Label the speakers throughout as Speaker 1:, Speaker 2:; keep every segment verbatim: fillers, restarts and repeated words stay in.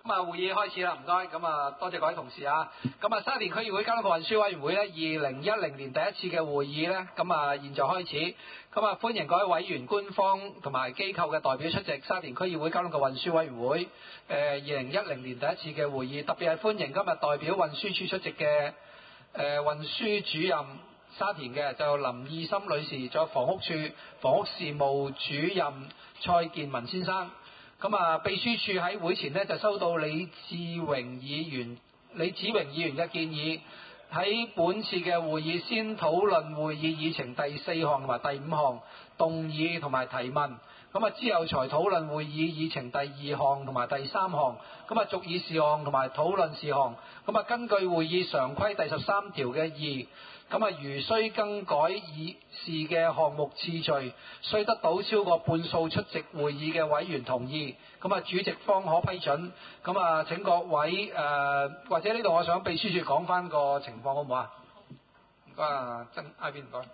Speaker 1: 咁啊，會議開始啦，唔該。咁啊，多謝各位同事啊。咁啊，沙田區議會交通運輸委員會咧，二零一零年第一次嘅會議咧，咁啊，現在開始。咁啊，歡迎各位委員、官方同埋機構嘅代表出席沙田區議會交通及運輸委員會誒二零一零年第一次嘅會議。特別係歡迎今日代表運輸署出席嘅誒運輸主任沙田嘅就林意心女士，仲有房屋處房屋事務主任蔡建文先生。咁啊，秘書處喺會前呢，就收到李志榮議員、李子榮議員嘅建議，喺本次嘅會議先討論會議議程第四項同埋第五項動議同埋提問，咁啊之後才討論會議議程第二項同埋第三項，咁啊續議事項同埋討論事項，咁啊根據會議常規第十三條嘅二。咁啊，如需更改議事嘅項目次序，須得到超過半數出席會議嘅委員同意，咁啊主席方可批准。咁啊請各位誒、呃，或者呢度我想秘書處講翻個情況好唔好啊？唔該啊，曾 I B 唔該。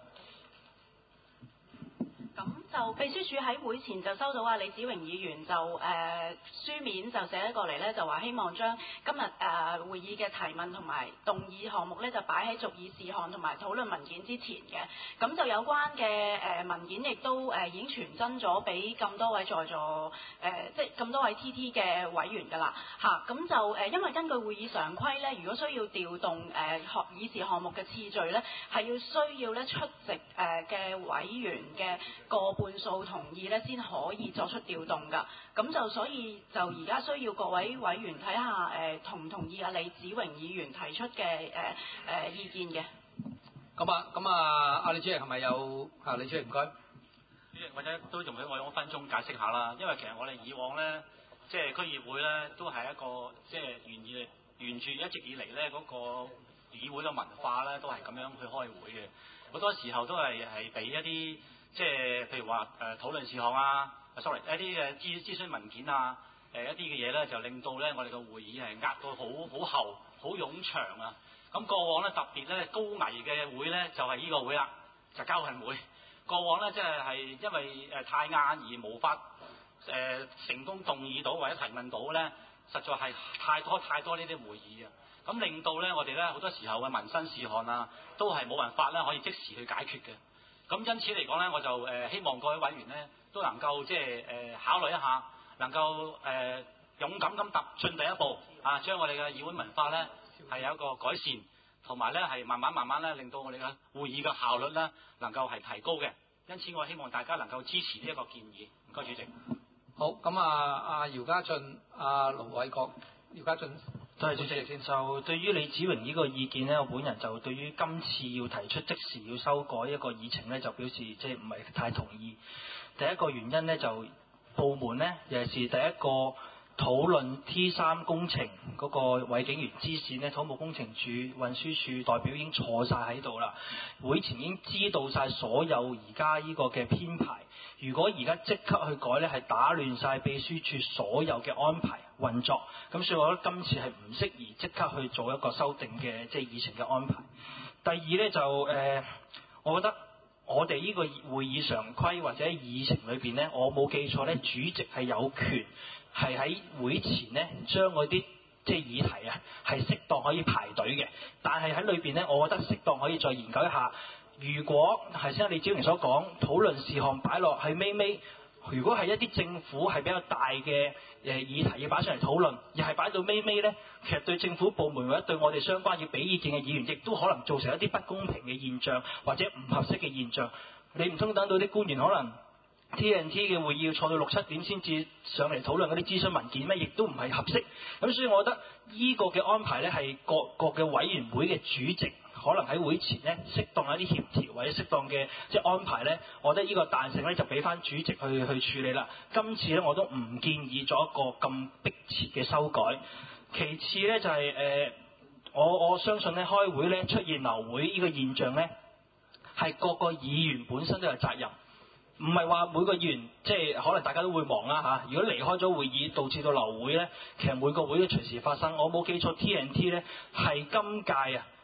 Speaker 2: 咁就秘書處喺會前就收到啊李子榮議員就誒、呃、書面就寫咗過嚟咧，就話希望將今日誒、呃、會議嘅提問同埋動議項目咧就擺喺續議事項同埋討論文件之前嘅。咁就有關嘅誒、呃、文件亦都誒、呃、已經傳真咗俾咁多位在座誒、呃、即係咁多位 T T 嘅委員㗎啦嚇。咁就誒、呃、因為根據會議常規咧，如果需要調動誒項、呃、議事項目嘅次序咧，係要需要咧出席誒嘅、呃、委員嘅過半數同意咧，先可以作出調動㗎。咁就所以就而家需要各位委員睇下誒同唔同意啊李子榮議員提出嘅誒誒意見嘅。
Speaker 1: 咁啊，咁啊，阿李主席係咪有啊？李主席唔該。
Speaker 3: 主席，或者都容許我用一分鐘解釋下啦。因為其實我哋以往咧，即係區議會咧，都係一個即係沿住沿住一直以嚟咧嗰個議會嘅文化咧，都係咁樣去開會嘅。好多時候都係係俾一啲。即係譬如話誒、呃、討論事項啊 ，sorry 一啲嘅諮諮詢文件啊，誒、呃、一啲嘅嘢咧就令到咧我哋個會議係壓到好好厚、好冗長啊。咁過往咧特別咧高危嘅會咧就係、是、呢個會啦，就交運會。過往咧即係係因為誒太晏而無法誒、呃、成功動議到或者提問到咧，實在係太多太多呢啲會議啊。咁令到咧我哋咧好多時候嘅民生事項啊，都係冇辦法咧可以即時去解決嘅。咁因此嚟講咧，我就誒、呃、希望各位委員咧都能夠即係誒考慮一下，能夠誒、呃、勇敢咁踏進第一步啊，將我哋嘅議會文化咧係有一個改善，同埋咧係慢慢慢慢咧令到我哋嘅會議嘅效率咧能夠係提高嘅。因此我希望大家能夠支持呢一個建議。唔該，主席。
Speaker 1: 好，咁啊，阿姚家俊、阿盧偉國、姚家俊。
Speaker 4: 多謝主席先。就對於李子榮呢個意見呢，我本人就對於今次要提出即時要修改一個議程呢，就表示即係唔係太同意。第一個原因呢，就部門呢，尤其是第一個討論 T 三工程嗰個偉景園支線呢，土木工程署運輸署代表已經坐晒喺度啦，會前已經知道晒所有而家呢個嘅編排。如果而家即刻去改呢，係打亂晒秘書處所有嘅安排運作，咁所以我覺得今次係唔適宜即刻去做一個修訂嘅即係議程嘅安排。第二呢，就誒、呃，我覺得我哋呢個會議常規或者議程裏邊呢，我冇記錯呢，主席係有權係喺會前呢將嗰啲即係議題啊係適當可以排隊嘅，但係喺裏邊呢，我覺得適當可以再研究一下。如果係先李子榮所講討論事項擺落喺尾尾，如果係一啲政府係比較大嘅誒議題要擺上嚟討論，而係擺到尾尾呢，其實對政府部門或者對我哋相關要俾意見嘅議員，亦都可能造成一啲不公平嘅現象或者唔合適嘅現象。你唔通等到啲官員可能 T N T 嘅會議要坐到六七點先至上嚟討論嗰啲諮詢文件咩？亦都唔係合適。咁所以我覺得呢個嘅安排呢，係各個嘅委員會嘅主席可能喺會前呢，適當一啲協調或者適當嘅即係安排呢，我覺得呢個彈性呢，就俾翻主席去去處理啦。今次呢，我都唔建議做一個咁迫切嘅修改。其次呢，就係、是、誒、呃，我我相信呢，開會呢，出現流會呢個現象呢，係各個議員本身都有責任。唔係話每個議員即係可能大家都會忙啦嚇。如果離開咗會議導致到流會呢，其實每個會都隨時發生。我冇記錯 T N T 呢係今屆啊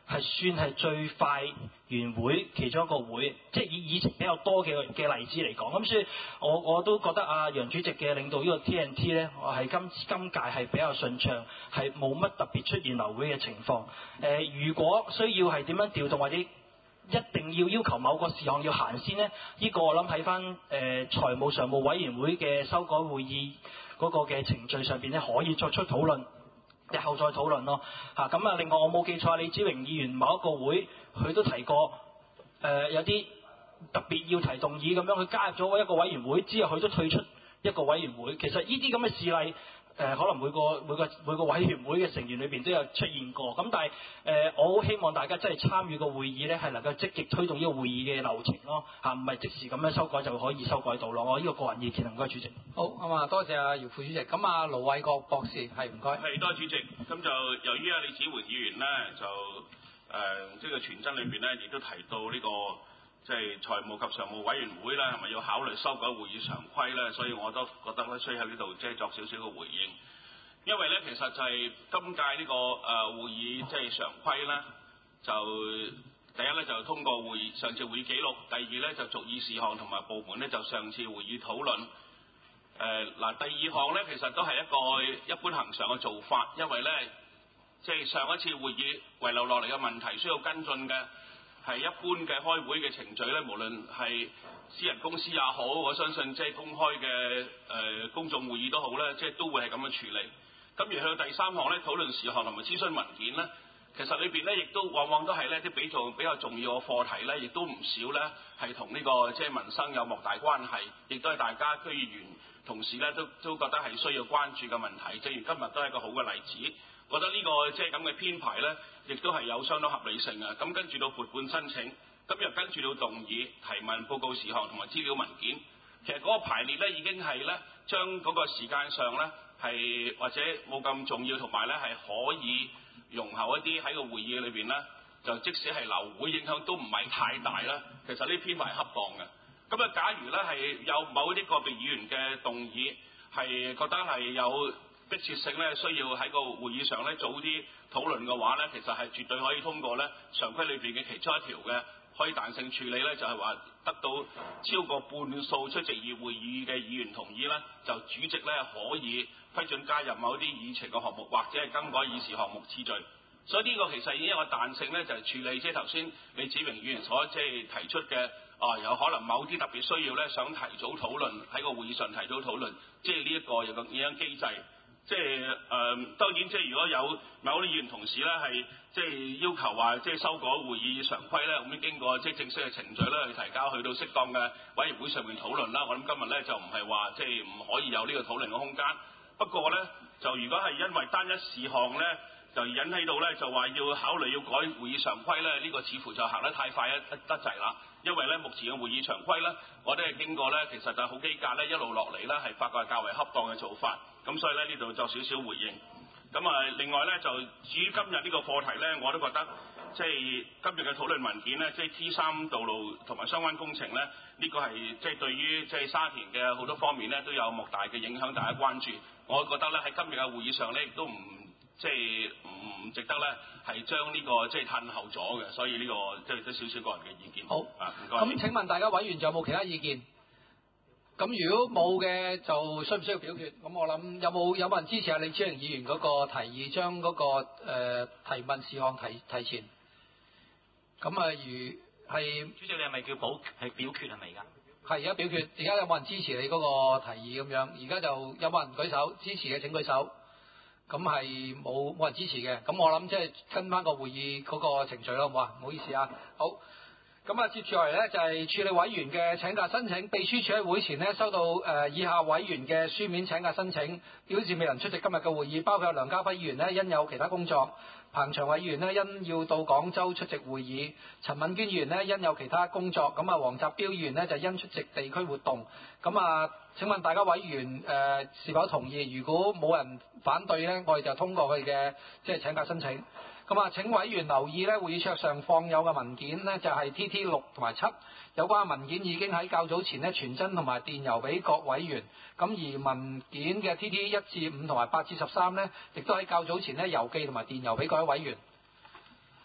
Speaker 4: 係算係最快完會其中一個會，即係以議程比較多嘅嘅例子嚟講。咁所以我我都覺得啊楊主席嘅領導呢個 T N T 咧，我係今今屆係比較順暢，係冇乜特別出現流會嘅情況。誒、呃，如果需要係點樣調動或者一定要要求某個事項要行先呢？呢、呢個我諗睇翻誒財務常務委員會嘅修改會議嗰個嘅程序上邊咧，可以作出討論。日後再討論咯嚇，咁啊另外我冇記錯，李子榮議員某一個會佢都提過誒、呃、有啲特別要提動議咁樣，佢加入咗一個委員會之後，佢都退出一個委員會。其實呢啲咁嘅事例誒、呃，可能每個每個每個委員會嘅成員裏邊都有出現過。咁但係誒、呃，我好希望大家真係參與個會議咧，係能夠積極推動呢個會議嘅流程咯嚇，唔係即時咁樣修改就可以修改到咯。我呢個個人意見，唔該主席。
Speaker 1: 好咁啊，多謝阿姚副主席。咁啊，盧偉國博士係唔該。
Speaker 5: 係多謝主席。咁就由於啊李子桓議員咧就誒即係傳真裏邊咧，亦都提到呢、這個即係財務及常務委員會咧，係咪要考慮修改會議常規咧？所以我都覺得咧，需要喺呢度即係作少少嘅回應。因為咧，其實就係今屆呢、這個誒、呃、會議即係常規咧，就第一咧就通過會議上次會議記錄，第二咧就逐議事項同埋部門咧就上次會議討論。誒嗱、呃，第二項咧其實都係一個一般恒常嘅做法，因為咧即係上一次會議遺留落嚟嘅問題需要跟進嘅。係一般嘅開會嘅程序咧，無論係私人公司也好，我相信即係公開嘅誒、呃、公眾會議都好咧，即係都會係咁樣處理。咁而去到第三項咧，討論事項同埋諮詢文件咧，其實裏邊咧亦都往往都係咧啲比重比較重要嘅課題咧，亦都唔少咧係同呢個即係民生有莫大關係，亦都係大家區議員同事咧都都覺得係需要關注嘅問題。正如今日都係一個好嘅例子。覺得呢個即係咁嘅編排呢，亦都係有相當合理性啊！咁跟住到撥款申請，咁又跟住到動議、提問、報告事項同埋資料文件。其實嗰個排列呢，已經係呢將嗰個時間上呢，係或者冇咁重要，同埋呢係可以容後一啲喺個會議裏邊呢，就即使係流會影響都唔係太大啦。其實呢編排恰當嘅。咁啊，假如呢係有某啲個別議員嘅動議係覺得係有迫切性咧，需要喺個會議上咧早啲討論嘅話咧，其實係絕對可以通過咧常規裏邊嘅其中一條嘅可以彈性處理咧，就係話得到超過半數出席議會議嘅議員同意咧，就主席咧可以批准加入某啲議程嘅項目，或者係更改議事項目次序。所以呢個其實已經有個彈性咧，就係處理即係頭先李子榮議員所即係提出嘅啊，有可能某啲特別需要咧，想提早討論喺個會議上提早討論，即係呢一個有個咁樣機制。即係誒、呃，當然即係如果有某啲議員同事咧係即係要求話即係修改會議常規咧，咁樣經過即係正式嘅程序咧去提交去到適當嘅委員會上面討論啦。我諗今日咧就唔係話即係唔可以有呢個討論嘅空間。不過咧就如果係因為單一事項咧就引起到咧就話要考慮要改會議常規咧，呢、這個似乎就行得太快一得滯啦。因為咧目前嘅會議常規咧，我哋係經過咧其實就好幾屆咧一路落嚟咧係發覺係較為恰當嘅做法。咁所以咧呢度作少少回應。咁啊另外咧就至於今日呢個課題咧，我都覺得即係今日嘅討論文件咧，即係 T 三道路同埋相關工程咧，呢、這個係即係對於即係沙田嘅好多方面咧都有莫大嘅影響，大家關注。我覺得咧喺今日嘅會議上咧，亦都唔即係唔值得咧係將呢個即係褪後咗嘅。所以呢、這個即係都少少個人嘅意見。
Speaker 1: 好
Speaker 5: 啊，唔該。
Speaker 1: 咁請問大家委員仲有冇其他意見？咁如果冇嘅，就需唔需要表決？咁我諗有冇有冇人支持阿李子榮議員嗰個提議，將嗰、那個誒、呃、提問事項提提前？咁啊，如係
Speaker 3: 主席，你係咪叫保係表決係咪而家？
Speaker 1: 係而家表決，而家有冇人支持你嗰個提議咁樣？而家就有冇人舉手支持嘅？請舉手。咁係冇冇人支持嘅。咁我諗即係跟翻個會議嗰個程序咯，好唔好啊？唔好意思啊，好。咁啊，接住落嚟咧就係處理委員嘅請假申請。秘書處喺會前咧收到誒、呃、以下委員嘅書面請假申請，表示未能出席今日嘅會議，包括有梁家輝議員咧因有其他工作，彭長偉議員咧因要到廣州出席會議，陳敏娟議員咧因有其他工作，咁啊黃澤標議員咧就因出席地區活動。咁啊，請問大家委員誒、呃、是否同意？如果冇人反對咧，我哋就通過佢嘅即係請假申請。咁啊！請委員留意咧，會議桌上放有嘅文件呢，就係 T T 六同埋七有關嘅文件已經喺較早前咧傳真同埋電郵俾各委員。咁而文件嘅 T T 一至五同埋八至十三呢，亦都喺較早前咧郵寄同埋電郵俾各位委員。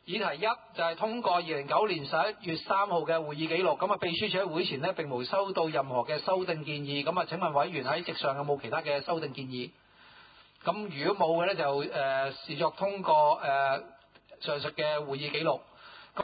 Speaker 1: 議題一就係通過二零九年十一月三號嘅會議記錄，咁啊秘書處喺會前呢並無收到任何嘅修訂建議，咁啊請問委員喺席上有冇其他嘅修訂建議？咁如果冇嘅咧就誒、呃、視作通過誒、呃、上述嘅會議記錄。